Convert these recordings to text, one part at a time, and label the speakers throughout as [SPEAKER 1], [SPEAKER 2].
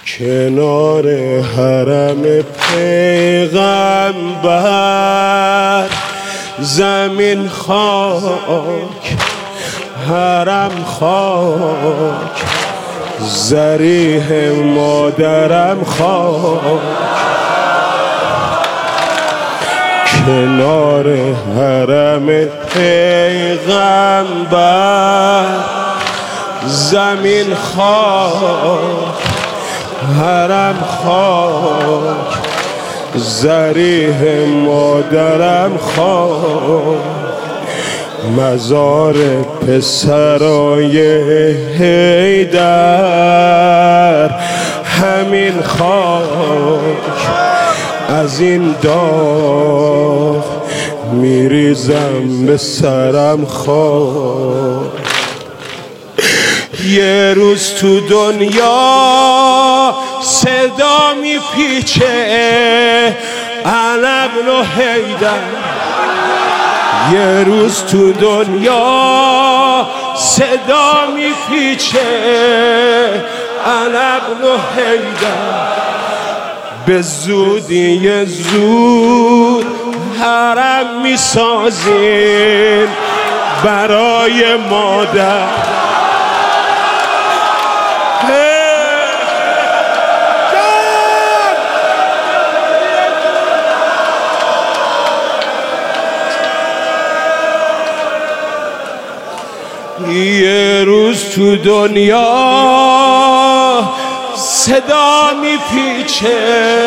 [SPEAKER 1] کنار حرم پیغمبر، زمین خاک حرم خاک، ضریح مادرم خاک. کنار حرم پیغمبر، زمین خاک حرم خاک، ضریح مادرم خاک. مزار پسرای حیدر، همین خاک. از این داغ میریزم به سرم خاک. یه روز تو دنیا صدا میپیچه علم و حیدر. یه روز تو دنیا صدا میپیچه علم و حیدر. به زودی زود حرم میسازیم برای مادر. یه روز تو دنیا صدا میپیچه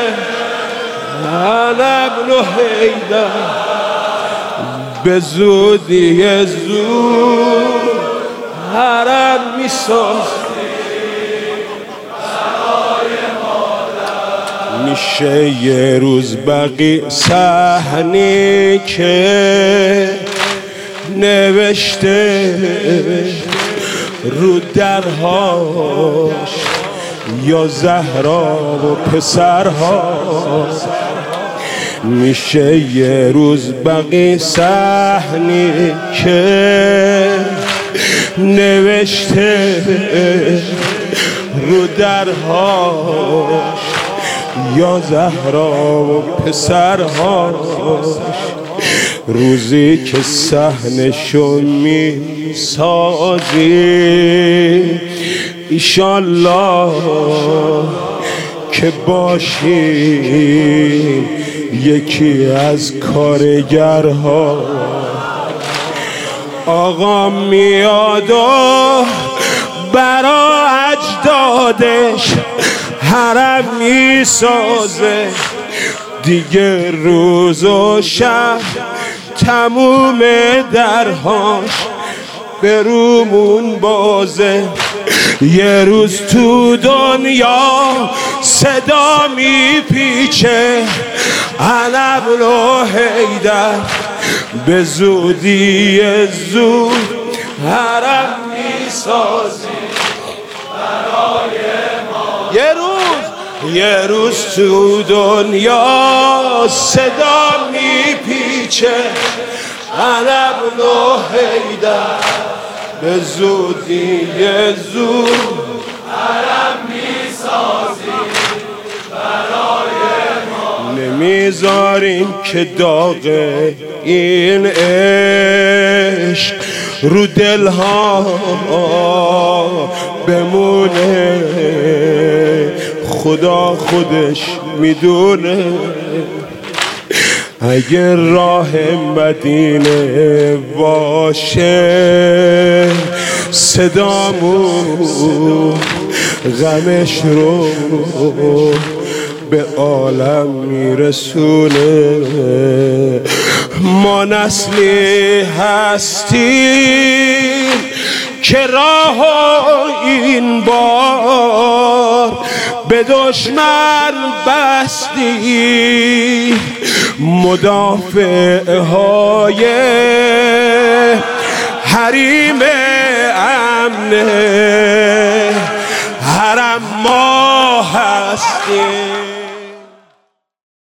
[SPEAKER 1] علم و حیدر. به زودی زود حرم میسازیم برای مادر. میشه یه روز بقی صحنی که نوشته رو درهاش یا زهرا و پسرهاش. میشه یه روز بقی صحنی که نوشته رو درهاش یا زهرا و پسرهاش. روزی که صحنشو میسازی ایشالله که باشی یکی از کارگرها. آقا میاد و برا اجدادش حرم میسازه. دیگه روز و شب تموم درهاش به رومون بازه. یه روز تو دنیا صدا میپیچه علم و حیدر. به زودی زود حرم میسازی برای ما. یه روز تو دنیا صدا میپیچه علم و حیدر. به زودی زود حرم میسازی برای ما. نمیذاریم که داغ این عشق رو دلها بمونه. خدا خودش میدونه. اگر راه مدینه باشه صدامون غمش رو به عالم میرسونه. ما نسلی هستیم که راه این بار به دشمن بستی. مدافع های حریم امن حرم ما هستیم.